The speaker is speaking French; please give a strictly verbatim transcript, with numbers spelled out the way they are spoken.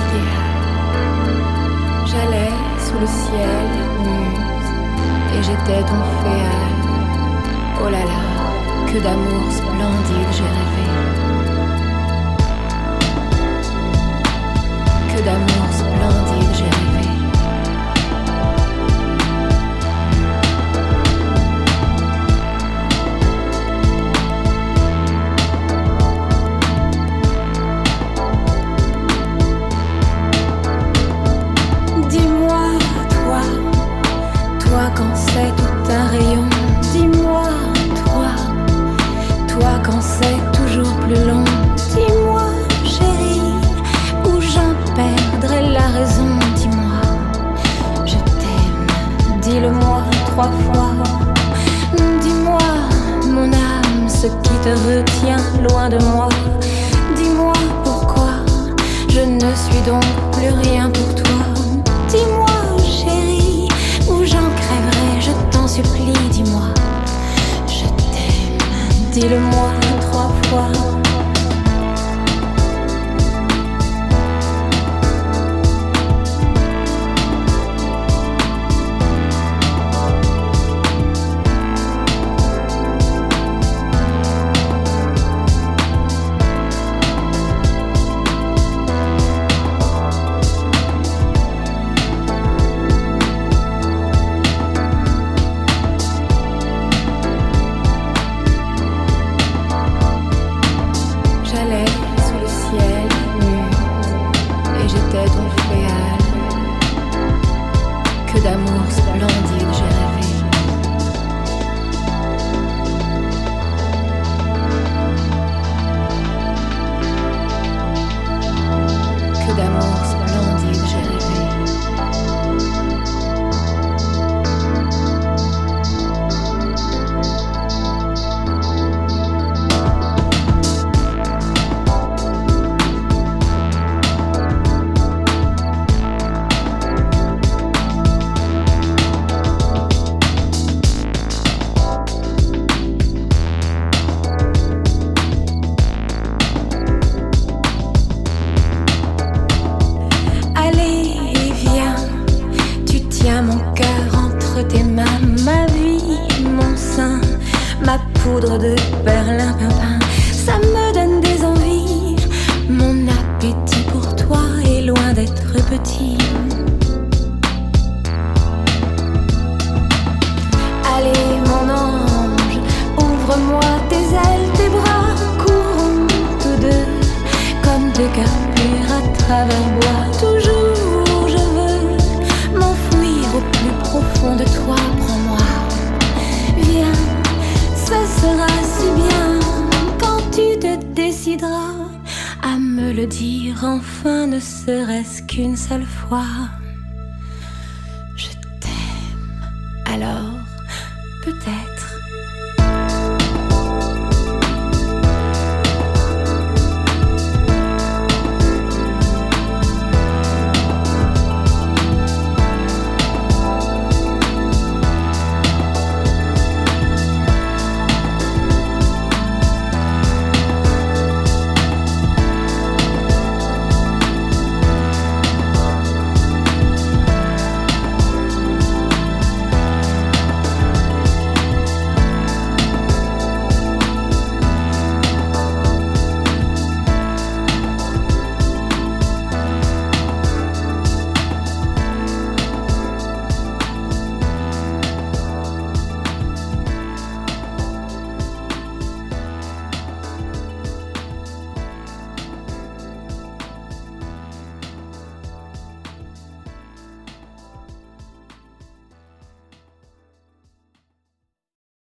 dire. J'allais sous le ciel, muse, et j'étais ton féal. Oh là là, que d'amour splendide j'ai rêvé. Que d'amour splendide j'ai rêvé. Quand c'est tout un rayon, dis-moi, toi, toi quand c'est toujours plus long, dis-moi, chérie, où j'en perdrai la raison, dis-moi, je t'aime, dis-le-moi trois fois, dis-moi, mon âme, ce qui te retient loin de moi, dis-moi pourquoi je ne suis donc plus rien pour toi, dis-moi, chérie, où j'en crèverai, je t'en supplie, dis-moi, je t'aime, dis-le-moi trois fois. À me le dire enfin, ne serait-ce qu'une seule fois.